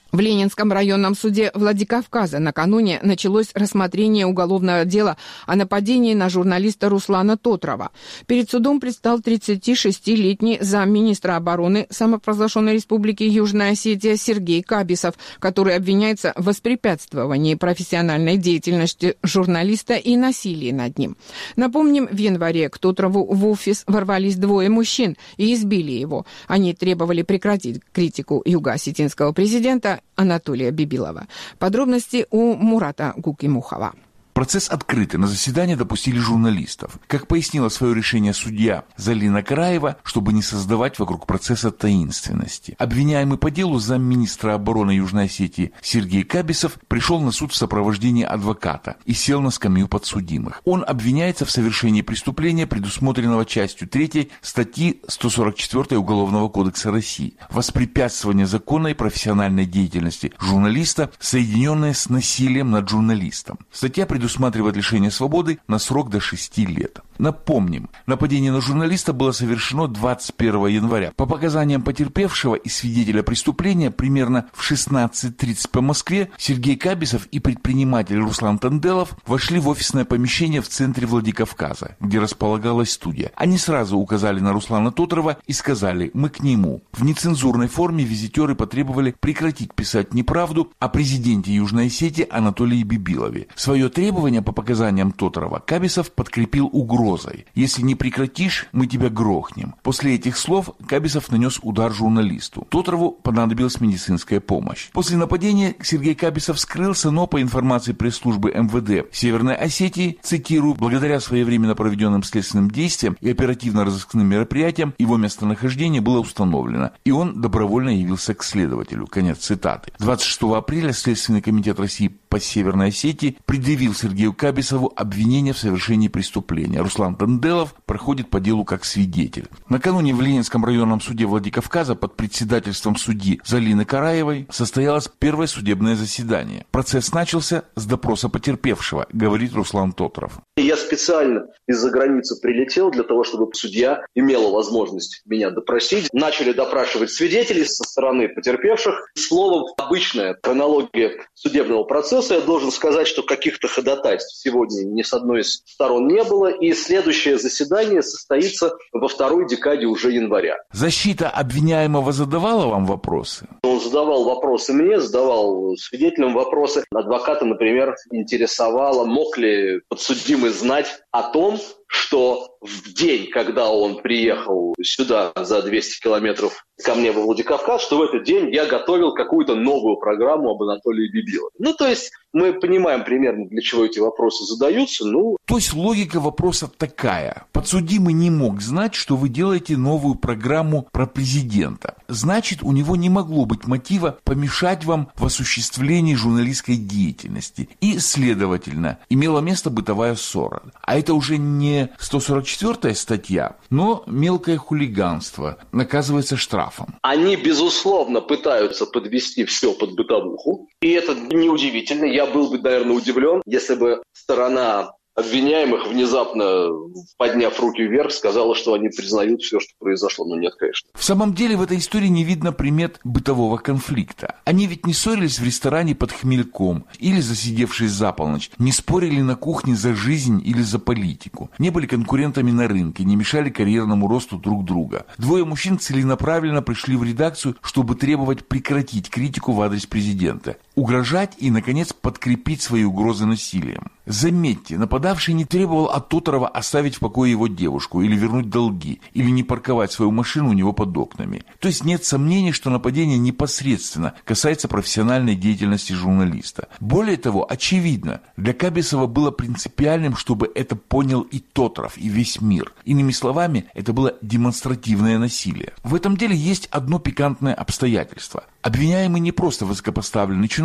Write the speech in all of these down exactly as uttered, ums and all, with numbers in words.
В Ленинском районном суде Владикавказа накануне началось рассмотрение уголовного дела о нападении на журналиста Руслана Тотрова. Перед судом предстал тридцатишестилетний замминистра обороны самопровозглашенной республики Южная Осетия Сергей Кабисов, который обвиняется в воспрепятствовании профессиональной деятельности журналиста и насилии над ним. Напомним, в январе к Тотрову в офис ворвались двое мужчин и избили его. Они требовали прекратить критику юго-осетинского президента Анатолия Бибилова. Подробности у Мурата Гукимухова. Процесс открытый. На заседание допустили журналистов. Как пояснила свое решение судья Залина Караева, чтобы не создавать вокруг процесса таинственности. Обвиняемый по делу замминистра обороны Южной Осетии Сергей Кабисов пришел на суд в сопровождении адвоката и сел на скамью подсудимых. Он обвиняется в совершении преступления, предусмотренного частью третьей статьи сто сорок четыре Уголовного кодекса России. Воспрепятствование законной профессиональной деятельности журналиста, соединенное с насилием над журналистом. Статья предусматривает усматривает лишение свободы на срок до шести лет. Напомним, нападение на журналиста было совершено двадцать первого января. По показаниям потерпевшего и свидетеля преступления, примерно в шестнадцать тридцать по Москве Сергей Кабисов и предприниматель Руслан Танделов вошли в офисное помещение в центре Владикавказа, где располагалась студия. Они сразу указали на Руслана Тотрова и сказали: «Мы к нему». В нецензурной форме визитеры потребовали прекратить писать неправду о президенте Южной Осетии Анатолии Бибилове. Свое требование по показаниям Тотрова Кабисов подкрепил угрозой: «Если не прекратишь, мы тебя грохнем». После этих слов Кабисов нанес удар журналисту. Тотрову понадобилась медицинская помощь. После нападения Сергей Кабисов скрылся, но по информации пресс-службы эм вэ дэ Северной Осетии, цитирую, благодаря своевременно проведенным следственным действиям и оперативно-розыскным мероприятиям его местонахождение было установлено, и он добровольно явился к следователю. Конец цитаты. двадцать шестого апреля Следственный комитет России по Северной Осетии предъявил Сергею Кабисову обвинение в совершении преступления. Руслан Танделов проходит по делу как свидетель. Накануне в Ленинском районном суде Владикавказа под председательством судьи Залины Караевой состоялось первое судебное заседание. Процесс начался с допроса потерпевшего, говорит Руслан Тотров. Я специально из-за границы прилетел для того, чтобы судья имела возможность меня допросить. Начали допрашивать свидетелей со стороны потерпевших. Словом, обычная хронология судебного процесса. Я должен сказать, что каких-то ходатайств сегодня ни с одной из сторон не было, и следующее заседание состоится во второй декаде уже января. Защита обвиняемого задавала вам вопросы? Он задавал вопросы мне, задавал свидетелям вопросы. Адвоката, например, интересовало, мог ли подсудимый знать о том, что в день, когда он приехал сюда за двести километров ко мне во Владикавказ, что в этот день я готовил какую-то новую программу об Анатолии Бибилове. Ну, то есть мы понимаем примерно, для чего эти вопросы задаются. Ну... То есть логика вопроса такая. Подсудимый не мог знать, что вы делаете новую программу про президента. Значит, у него не могло быть мотива помешать вам в осуществлении журналистской деятельности. И, следовательно, имела место бытовая ссора. А это уже не сто сорок четвёртая статья, но мелкое хулиганство наказывается штрафом. Они, безусловно, пытаются подвести все под бытовуху. И это неудивительно. Я был бы, наверное, удивлен, если бы сторона обвиняемых, внезапно подняв руки вверх, сказала, что они признают все, что произошло. Но нет, конечно. В самом деле в этой истории не видно примет бытового конфликта. Они ведь не ссорились в ресторане под хмельком или засидевшись за полночь, не спорили на кухне за жизнь или за политику, не были конкурентами на рынке, не мешали карьерному росту друг друга. Двое мужчин целенаправленно пришли в редакцию, чтобы требовать прекратить критику в адрес президента, угрожать и, наконец, подкрепить свои угрозы насилием. Заметьте, нападавший не требовал от Тотрова оставить в покое его девушку или вернуть долги, или не парковать свою машину у него под окнами. То есть нет сомнений, что нападение непосредственно касается профессиональной деятельности журналиста. Более того, очевидно, для Кабисова было принципиальным, чтобы это понял и Тотров, и весь мир. Иными словами, это было демонстративное насилие. В этом деле есть одно пикантное обстоятельство. Обвиняемый не просто высокопоставленный чиновник,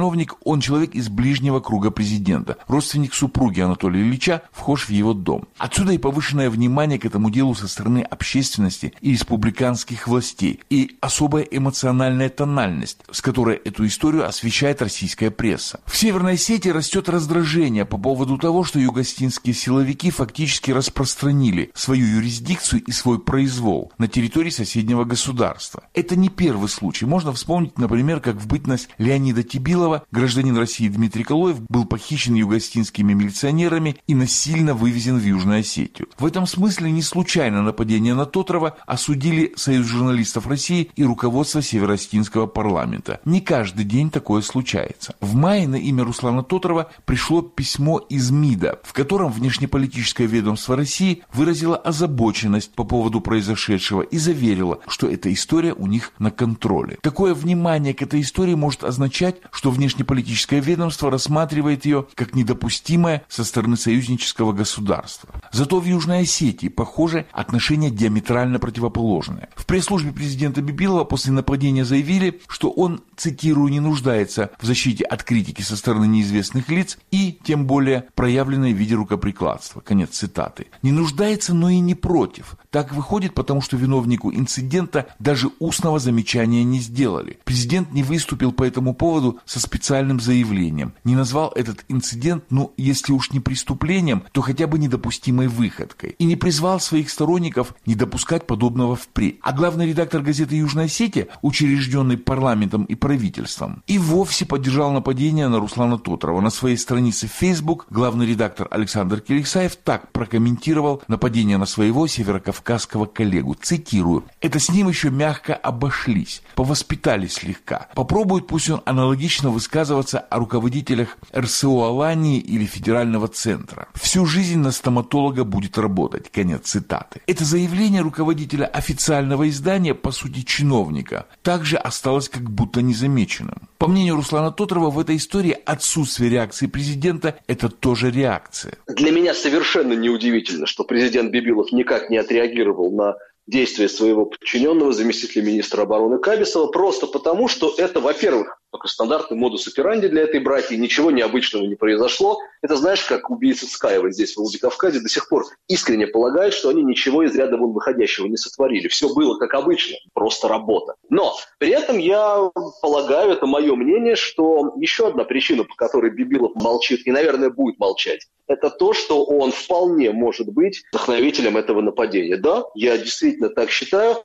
чиновник, он человек из ближнего круга президента, родственник супруги Анатолия Ильича, вхож в его дом. Отсюда и повышенное внимание к этому делу со стороны общественности и республиканских властей, и особая эмоциональная тональность, с которой эту историю освещает российская пресса. В Северной Осетии растет раздражение по поводу того, что югославские силовики фактически распространили свою юрисдикцию и свой произвол на территории соседнего государства. Это не первый случай. Можно вспомнить, например, как в бытность Леонида Тибилова гражданин России Дмитрий Калоев был похищен югославскими милиционерами и насильно вывезен в Южную Осетию. В этом смысле не случайно нападение на Тотрова осудили Союз журналистов России и руководство Северо-Осетинского парламента. Не каждый день такое случается. В мае на имя Руслана Тотрова пришло письмо из МИДа, в котором внешнеполитическое ведомство России выразило озабоченность по поводу произошедшего и заверило, что эта история у них на контроле. Такое внимание к этой истории может означать, что внешнеполитическое ведомство рассматривает ее как недопустимое со стороны союзнического государства. Зато в Южной Осетии, похоже, отношения диаметрально противоположные. В пресс-службе президента Бибилова после нападения заявили, что он, цитирую, не нуждается в защите от критики со стороны неизвестных лиц и, тем более, проявленной в виде рукоприкладства. Конец цитаты. Не нуждается, но и не против. Так выходит, потому что виновнику инцидента даже устного замечания не сделали. Президент не выступил по этому поводу со специальным заявлением, не назвал этот инцидент, ну, если уж не преступлением, то хотя бы недопустимой выходкой, и не призвал своих сторонников не допускать подобного впредь. А главный редактор газеты «Южная Осетия», учрежденный парламентом и правительством, и вовсе поддержал нападение на Руслана Тотрова. На своей странице в Facebook главный редактор Александр Келексаев так прокомментировал нападение на своего северокавказского коллегу. Цитирую: «Это с ним еще мягко обошлись, повоспитали слегка. Попробует пусть он аналогично высказываться о руководителях эр эс о Алании или федерального центра. Всю жизнь на стоматолога будет работать». Конец цитаты. Это заявление руководителя официального издания, по сути чиновника, также осталось как будто незамеченным. По мнению Руслана Тотрова, в этой истории отсутствие реакции президента – это тоже реакция. Для меня совершенно неудивительно, что президент Бибилов никак не отреагировал на действия своего подчиненного, заместителя министра обороны Кабисова, просто потому, что это, во-первых, только стандартный модус операнди для этой братьи, ничего необычного не произошло. Это, знаешь, как убийцы Скаева здесь, в Владикавказе, до сих пор искренне полагают, что они ничего из ряда вон выходящего не сотворили. Все было как обычно, просто работа. Но при этом я полагаю, это мое мнение, что еще одна причина, по которой Бибилов молчит и, наверное, будет молчать, это то, что он вполне может быть вдохновителем этого нападения. Да, я действительно так считаю,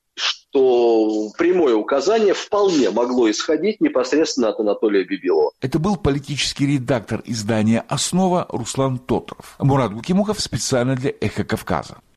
что прямое указание вполне могло исходить непосредственно от Анатолия Бибилова. Это был политический редактор издания «Основа» Руслан Тотров. Мурат Гукимухов специально для «Эхо Кавказа».